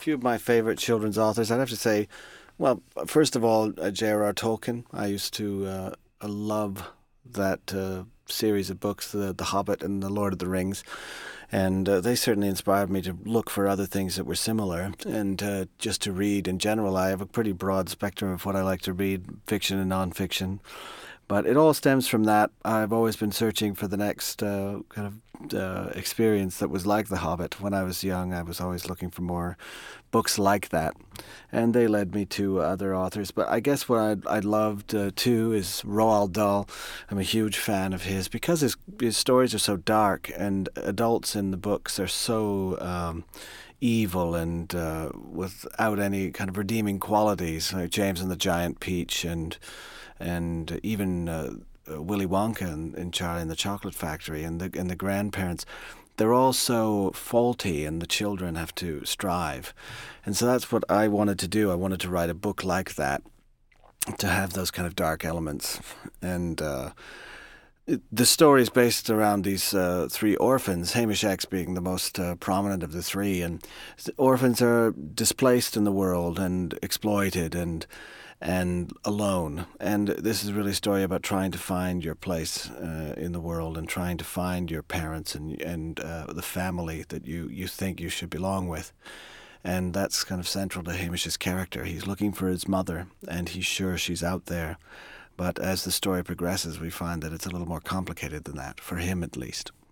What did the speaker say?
few of my favorite children's authors. I'd have to say, well, first of all, J.R.R. Tolkien. I used to love that series of books, the Hobbit and The Lord of the Rings. And they certainly inspired me to look for other things that were similar and just to read in general. I have a pretty broad spectrum of what I like to read, fiction and nonfiction. But it all stems from that. I've always been searching for the next experience that was like The Hobbit. When I was young, I was always looking for more books like that. And they led me to other authors. But I guess what I loved too is Roald Dahl. I'm a huge fan of his because his stories are so dark and adults in the books are so evil and without any kind of redeeming qualities, like James and the Giant Peach and even Willy Wonka and Charlie and the Chocolate Factory and the grandparents. They're all so faulty, and the children have to strive. And so that's what I wanted to do. I wanted to write a book like that, to have those kind of dark elements. And the story is based around these three orphans, Hamish X being the most prominent of the three. And orphans are displaced in the world and exploited and alone. And this is really a story about trying to find your place in the world and trying to find your parents and the family that you think you should belong with. And that's kind of central to Hamish's character. He's looking for his mother, and he's sure she's out there. But as the story progresses, we find that it's a little more complicated than that, for him at least.